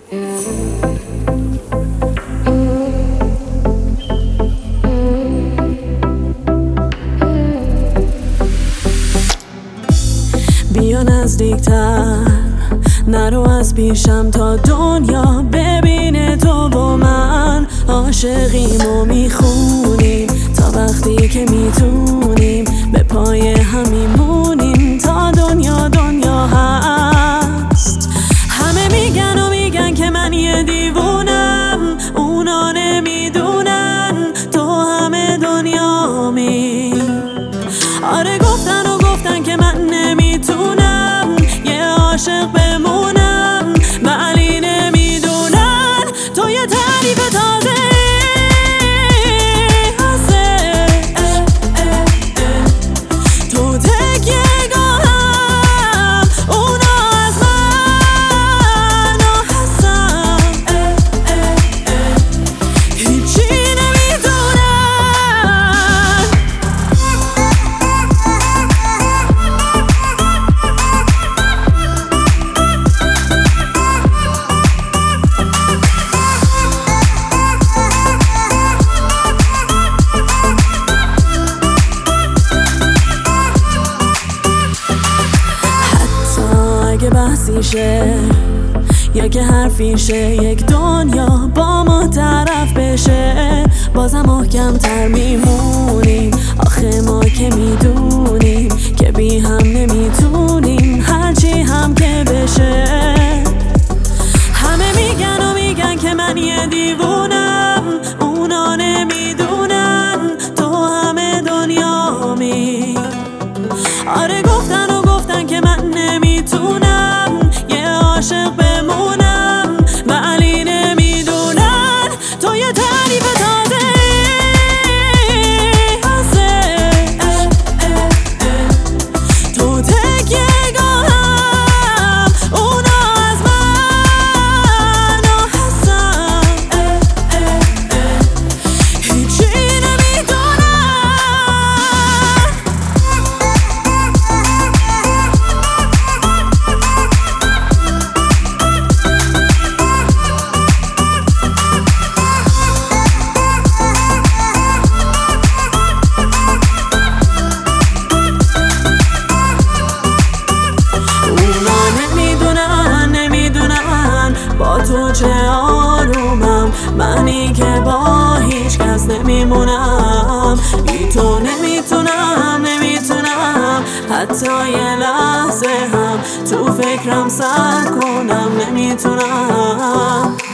بیا نزدیکتر، نرو از پیشم تا دنیا ببینه تو و من عاشقیم و میخونیم تا وقتی که میتونیم به پای هم میمونیم تا دنیا دنیا هست. همه میگن و میگن که من یه دیوونم، اونا نمیدونن تو همه دنیامی. آره گفتن و گفتن که من نمیتونم یه عاشق بمونم، ولی نمیدونن تو یه تعریف تازه تو تکیه گاهم، اونا از من هستم، هیچی نمیدونن. اگه بحثیشه یا که حرفیشه، یک دنیا با ما طرف بشه بازم محکم تر میمونیم. آخه ما که میدونیم که بی هم نمیتونیم هرچی هم که بشه. همه میگن و میگن که من یه دیوونم، اونا نمیدونن تو همه دنیامی. آره گفتن و گفتن که من نمیتونم یه عاشق بمونم، ولی نمیدونن تو یه تعریف تازه تو تکیه گاهم، اونا از من هستم، هیچی نمیدونن. با تو چه آرومم، منی که با هیچ کس نمیمونم. بی تو نمیتونم حتی یه لحظه هم تو فکرم سر کنم، نمیتونم.